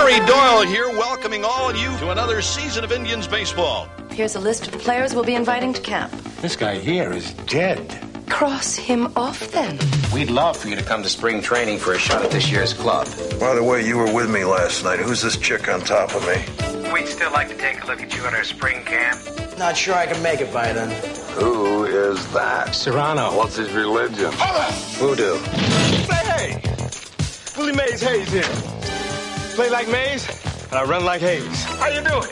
Gary Doyle here, welcoming all of you to another season of Indians baseball. Here's a list of players we'll be inviting to camp. This guy here is dead. Cross him off, then. We'd love for you to come to spring training for a shot at this year's club. By the way, you were with me last night. Who's this chick on top of me? We'd still like to take a look at you at our spring camp. Not sure I can make it by then. Who is that? Serrano. What's his religion? Voodoo. Say hey! Willie Mays Hayes here. Play like Mays, and I run like Hayes. How you doing?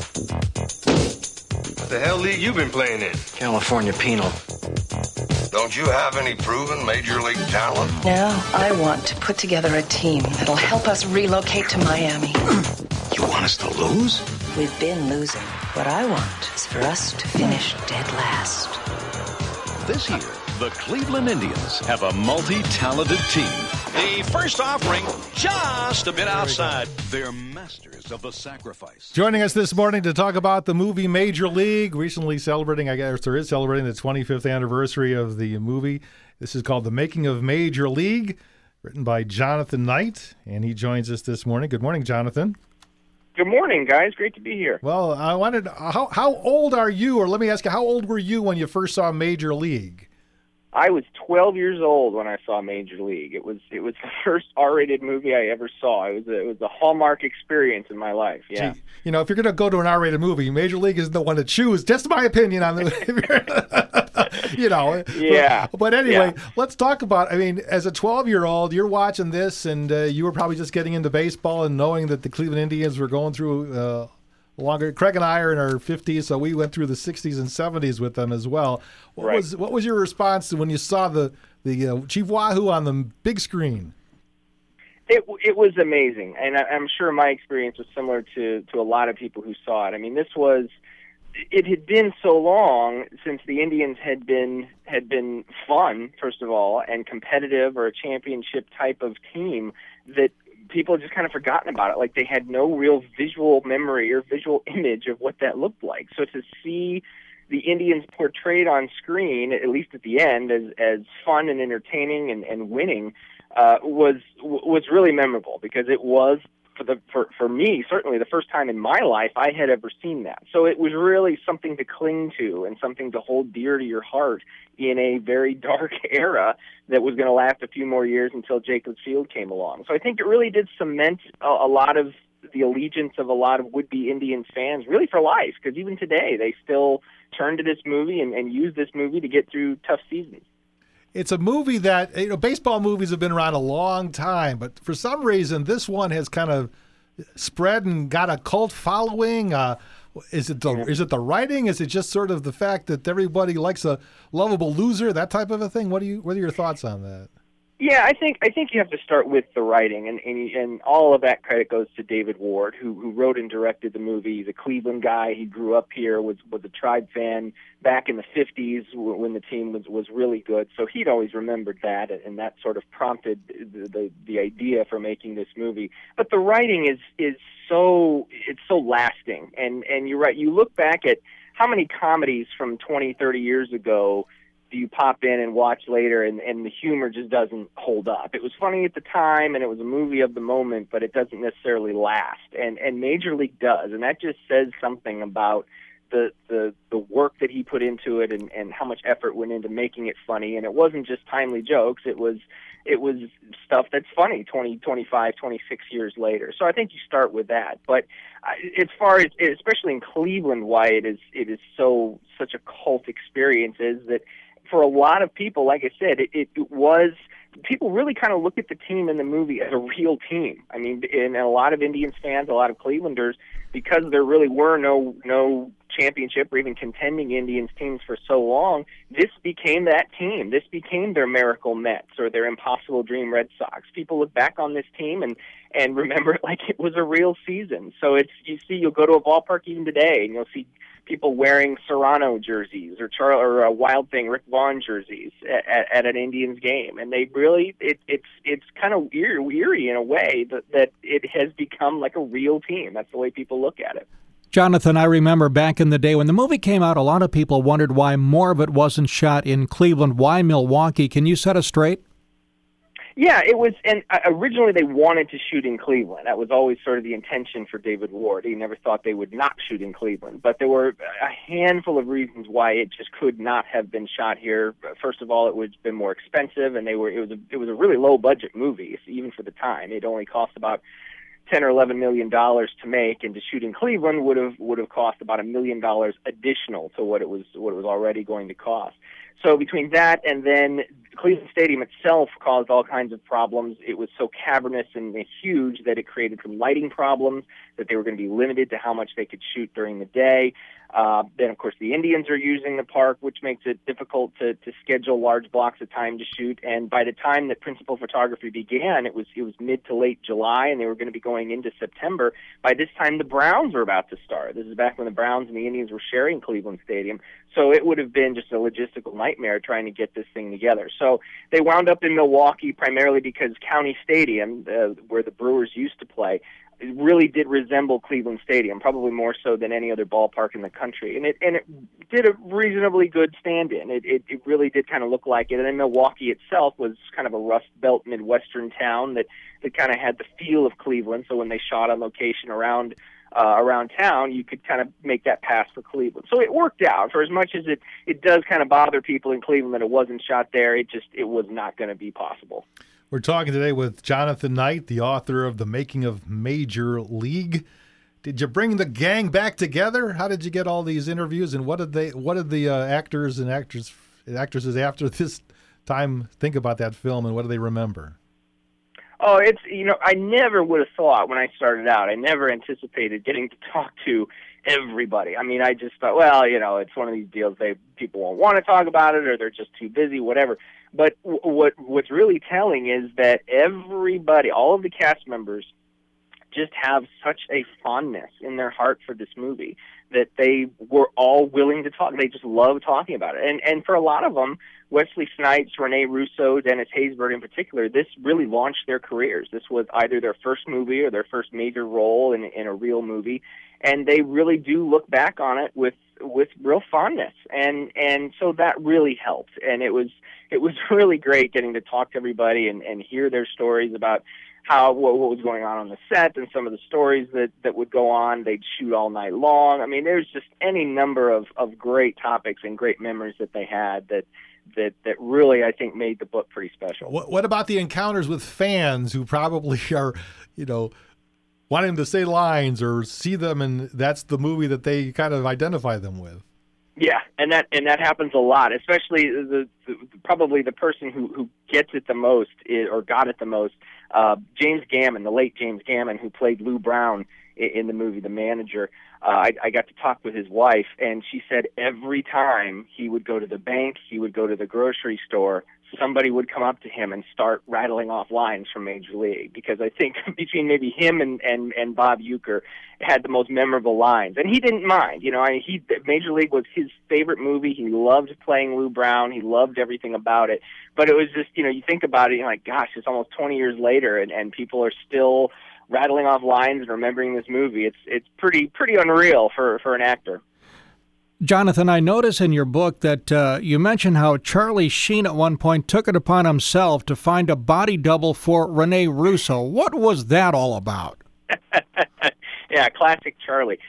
What the hell league you been playing in? California Penal. Don't you have any proven major league talent? Now, I want to put together a team that'll help us relocate to Miami. You want us to lose? We've been losing. What I want is for us to finish dead last. This year, the Cleveland Indians have a multi-talented team. The first offering just a bit outside. They're masters of the sacrifice. Joining us this morning to talk about the movie Major League, recently celebrating, I guess there is celebrating the 25th anniversary of the movie. This is called The Making of Major League, written by Jonathan Knight, and he joins us this morning. Good morning, Jonathan. Good morning, guys. Great to be here. Well, I wanted, how old are you, or let me ask you, how old were you when you first saw Major League? I was 12 years old when I saw Major League. It was the first R-rated movie I ever saw. It was a hallmark experience in my life. Yeah. Gee, you know, if you're going to go to an R-rated movie, Major League isn't the one to choose. Just my opinion on the, you know. Yeah. But anyway, yeah. Let's talk about. I mean, as a 12-year-old, you're watching this, and you were probably just getting into baseball and knowing that the Cleveland Indians were going through. Longer. Craig and I are in our 50s, so we went through the 60s and 70s with them as well. What was your response when you saw the Chief Wahoo on the big screen? It was amazing, and I'm sure my experience was similar to a lot of people who saw it. I mean, it had been so long since the Indians had been fun, first of all, and competitive, or a championship type of team, that people had just kind of forgotten about it. Like, they had no real visual memory or visual image of what that looked like. So to see the Indians portrayed on screen, at least at the end, as fun and entertaining and winning, was really memorable, because it was, for me, certainly the first time in my life I had ever seen that. So it was really something to cling to and something to hold dear to your heart in a very dark era that was going to last a few more years until Jacobs Field came along. So I think it really did cement a lot of the allegiance of a lot of would-be Indians fans, really for life, because even today they still turn to this movie and use this movie to get through tough seasons. It's a movie that, you know, baseball movies have been around a long time, but for some reason this one has kind of spread and got a cult following. Is it the writing? Is it just sort of the fact that everybody likes a lovable loser, that type of a thing? What are your thoughts on that? Yeah, I think you have to start with the writing, and all of that credit goes to David Ward, who wrote and directed the movie. He's a Cleveland guy. He grew up here, was a Tribe fan back in the 50s when the team was really good. So he'd always remembered that, and that sort of prompted the idea for making this movie. But the writing is so lasting, and you're right. You look back at how many comedies from 20, 30 years ago do you pop in and watch later, and the humor just doesn't hold up. It was funny at the time, and it was a movie of the moment, but it doesn't necessarily last. And Major League does, and that just says something about the work that he put into it, and how much effort went into making it funny. And it wasn't just timely jokes. It was stuff that's funny 20, 25, 26 years later. So I think you start with that. But as far as, especially in Cleveland, why it is such a cult experience is that for a lot of people, like I said, it was, people really kind of look at the team in the movie as a real team. I mean, and a lot of Indians fans, a lot of Clevelanders, because there really were no championship or even contending Indians teams for so long, this became that team. This became their miracle Mets or their impossible dream Red Sox. People look back on this team and remember it like it was a real season. So you'll go to a ballpark even today, and you'll see people wearing Serrano jerseys or Wild Thing, Rick Vaughn jerseys at an Indians game, and they really it's kind of eerie in a way that it has become like a real team. That's the way people look at it. Jonathan, I remember back in the day when the movie came out, a lot of people wondered why more of it wasn't shot in Cleveland. Why Milwaukee? Can you set us straight? Yeah, it was, and originally they wanted to shoot in Cleveland. That was always sort of the intention for David Ward. He never thought they would not shoot in Cleveland, but there were a handful of reasons why it just could not have been shot here. First of all, it would have been more expensive, and it was a really low budget movie, even for the time. It only cost about $10 or $11 million to make, and to shoot in Cleveland would have cost about $1 million additional to what it was already going to cost. So between that and then Cleveland Stadium itself caused all kinds of problems. It was so cavernous and huge that it created some lighting problems, that they were going to be limited to how much they could shoot during the day. Then, of course, the Indians are using the park, which makes it difficult to schedule large blocks of time to shoot. And by the time that principal photography began, it was mid to late July, and they were going to be going into September. By this time, the Browns were about to start. This is back when the Browns and the Indians were sharing Cleveland Stadium. So it would have been just a logistical nightmare trying to get this thing together. So they wound up in Milwaukee primarily because County Stadium, where the Brewers used to play, it really did resemble Cleveland Stadium, probably more so than any other ballpark in the country. And it did a reasonably good stand-in. It really did kind of look like it. And then Milwaukee itself was kind of a Rust Belt Midwestern town that kind of had the feel of Cleveland. So when they shot on location around town, you could kind of make that pass for Cleveland. So it worked out. For as much as it does kind of bother people in Cleveland that it wasn't shot there, it was not going to be possible. We're talking today with Jonathan Knight, the author of The Making of Major League. Did you bring the gang back together? How did you get all these interviews, and what did the actors and actresses after this time think about that film, and what do they remember? Oh, it's, I never would have thought when I started out, I never anticipated getting to talk to everybody. I mean, I just thought, well, it's one of these deals, people won't want to talk about it, or they're just too busy, whatever. But what's really telling is that everybody, all of the cast members, just have such a fondness in their heart for this movie that they were all willing to talk. They just love talking about it. And for a lot of them, Wesley Snipes, Rene Russo, Dennis Haysbert in particular, this really launched their careers. This was either their first movie or their first major role in a real movie, and they really do look back on it with real fondness. And so that really helped. And it was really great getting to talk to everybody and hear their stories about what was going on the set, and some of the stories that would go on. They'd shoot all night long. I mean, there's just any number of great topics and great memories that they had that really, I think, made the book pretty special. What about the encounters with fans who probably are, wanting to say lines or see them, and that's the movie that they kind of identify them with? Yeah, and that happens a lot, especially probably the person who gets it the most or got it the most. James Gammon, the late James Gammon, who played Lou Brown in the movie The Manager. I got to talk with his wife, and she said every time he would go to the bank, he would go to the grocery store, somebody would come up to him and start rattling off lines from Major League, because I think between maybe him and Bob Uecker had the most memorable lines, and he didn't mind. Major League was his favorite movie. He loved playing Lou Brown. He loved everything about it. But it was just, you think about it, you're like, gosh, it's almost 20 years later, and people are still rattling off lines and remembering this movie. It's pretty unreal for an actor. Jonathan, I notice in your book that you mention how Charlie Sheen at one point took it upon himself to find a body double for Rene Russo. What was that all about? Yeah, classic Charlie.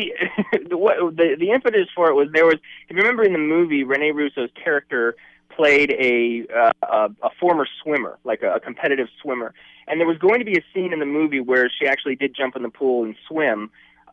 The impetus for it was, if you remember in the movie, Rene Russo's character played a former swimmer, like a competitive swimmer. And there was going to be a scene in the movie where she actually did jump in the pool and swim.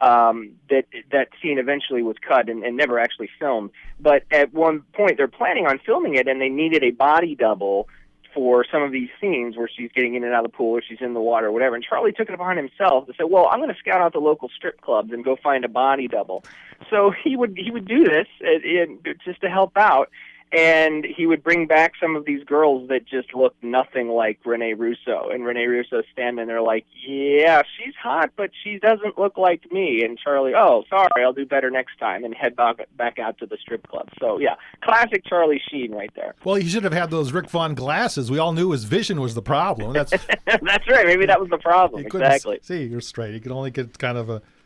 That scene eventually was cut and never actually filmed. But at one point, they're planning on filming it, and they needed a body double for some of these scenes where she's getting in and out of the pool or she's in the water or whatever. And Charlie took it upon himself to say, well, I'm going to scout out the local strip clubs and go find a body double. So he would do this just to help out. And he would bring back some of these girls that just looked nothing like Rene Russo. And Rene Russo standing there like, yeah, she's hot, but she doesn't look like me. And Charlie, oh, sorry, I'll do better next time, and head back out to the strip club. So, yeah, classic Charlie Sheen right there. Well, he should have had those Rick Vaughn glasses. We all knew his vision was the problem. That's right. Maybe that was the problem. Exactly. See, you're straight. You could only get kind of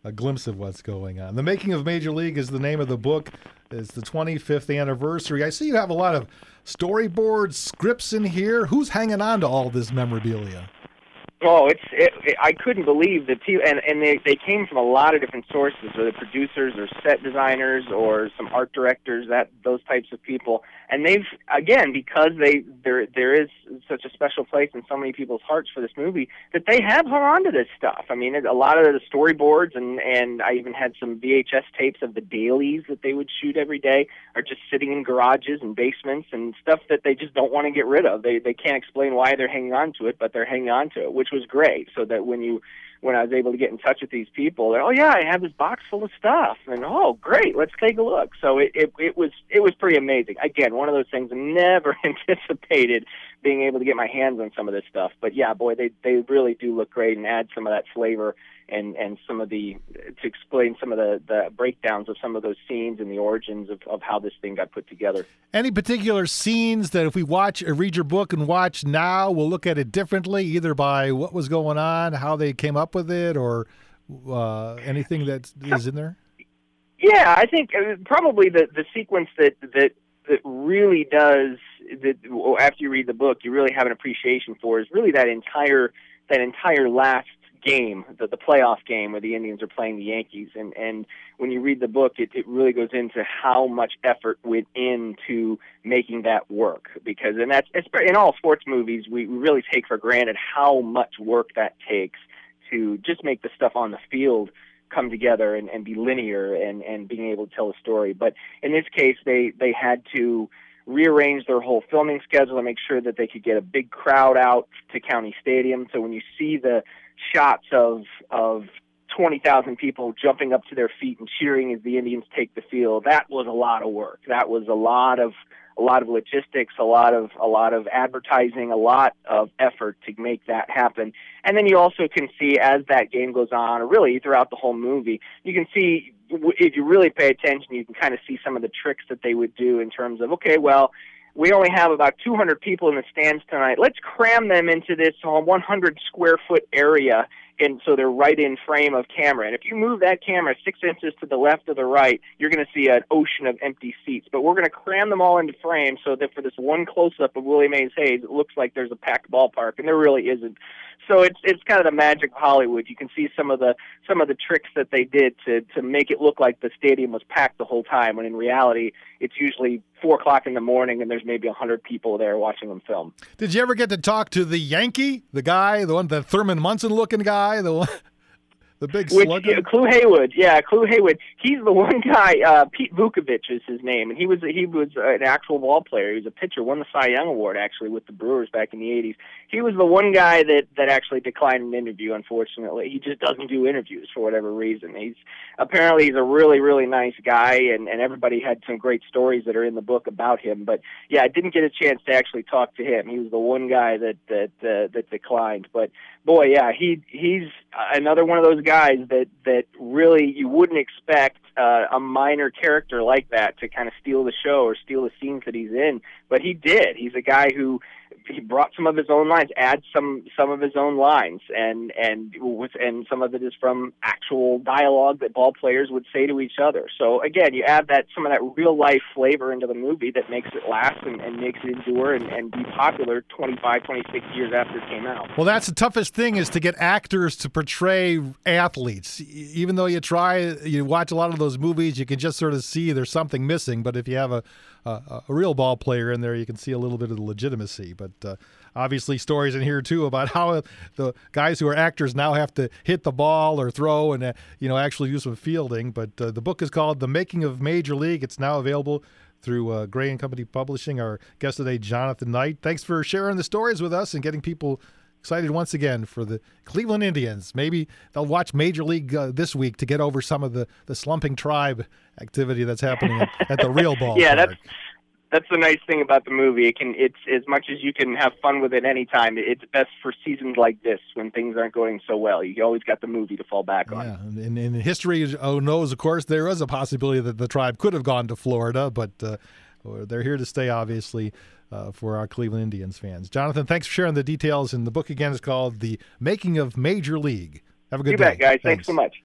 a glimpse of what's going on. The Making of Major League is the name of the book. It's the 25th anniversary. I see you have a lot of storyboards, scripts in here. Who's hanging on to all this memorabilia? Oh, I couldn't believe that people, and they came from a lot of different sources, whether producers or set designers or some art directors, those types of people. And they've, again, because there is such a special place in so many people's hearts for this movie, that they have hung on to this stuff. I mean, a lot of the storyboards, and I even had some VHS tapes of the dailies that they would shoot every day, are just sitting in garages and basements and stuff that they just don't want to get rid of. They can't explain why they're hanging on to it, but they're hanging on to it, which was great. So that when I was able to get in touch with these people, they're, oh yeah, I have this box full of stuff, and oh great, let's take a look. So it was pretty amazing. Again, one of those things I never anticipated being able to get my hands on some of this stuff. But yeah, boy, they really do look great and add some of that flavor and some of to explain some of the breakdowns of some of those scenes and the origins of how this thing got put together. Any particular scenes that if we watch or read your book and watch now, we'll look at it differently, either by what was going on, how they came up with it, or anything that is in there? Yeah, I think probably the sequence that really does, that after you read the book, you really have an appreciation for, is really that entire last game, the playoff game where the Indians are playing the Yankees. And when you read the book, it really goes into how much effort went into making that work. Because, and that's in all sports movies, we really take for granted how much work that takes to just make the stuff on the field come together and be linear and being able to tell a story. But in this case, they had to rearrange their whole filming schedule to make sure that they could get a big crowd out to County Stadium. So when you see the shots of 20,000 people jumping up to their feet and cheering as the Indians take the field, that was a lot of work. That was a lot of logistics, a lot of advertising, a lot of effort to make that happen. And then you also can see, as that game goes on, or really throughout the whole movie, you can see, if you really pay attention, you can kind of see some of the tricks that they would do in terms of, okay, well, we only have about 200 people in the stands tonight. Let's cram them into this 100 square foot area, and so they're right in frame of camera. And if you move that camera 6 inches to the left or the right, you're going to see an ocean of empty seats. But we're going to cram them all into frame so that for this one close-up of Willie Mays Hayes, it looks like there's a packed ballpark, and there really isn't. So it's kind of the magic of Hollywood. You can see some of the tricks that they did to make it look like the stadium was packed the whole time, when in reality it's usually 4 o'clock in the morning and there's maybe 100 people there watching them film. Did you ever get to talk to the Yankee, the guy, the Thurman Munson looking guy, the big slugger? Clu Haywood. Yeah, Clu Haywood. He's the one guy. Pete Vukovich is his name, and he was an actual ball player. He was a pitcher. Won the Cy Young Award actually with the Brewers back in the '80s. He was the one guy that actually declined an interview. Unfortunately, he just doesn't do interviews for whatever reason. He's a really, really nice guy, and everybody had some great stories that are in the book about him. But yeah, I didn't get a chance to actually talk to him. He was the one guy that declined. But boy, yeah, he's another one of those guys that really you wouldn't expect a minor character like that to kind of steal the show or steal the scenes that he's in, but he did. He's a guy who he brought some of his own lines, adds some of his own lines, and some of it is from actual dialogue that ball players would say to each other. So again, you add some of that real life flavor into the movie that makes it last and makes it endure and be popular 25, 26 years after it came out. Well, that's the toughest thing, is to get actors to portray athletes. Even though you watch a lot of those movies, you can just sort of see there's something missing. But if you have a real ball player in there, you can see a little bit of the legitimacy. But obviously stories in here, too, about how the guys who are actors now have to hit the ball or throw and actually do some fielding. But the book is called The Making of Major League. It's now available through Gray & Company Publishing. Our guest today, Jonathan Knight. Thanks for sharing the stories with us and getting people excited once again for the Cleveland Indians. Maybe they'll watch Major League this week to get over some of the slumping Tribe activity that's happening at the real ball. Yeah, that's the nice thing about the movie. It's as much as you can have fun with it anytime. It's best for seasons like this when things aren't going so well. You always got the movie to fall back on. Yeah, and in history knows, of course, there is a possibility that the Tribe could have gone to Florida, but they're here to stay, obviously, for our Cleveland Indians fans. Jonathan, thanks for sharing the details. And the book again is called The Making of Major League. Have a good day. You bet, guys. Thanks so much.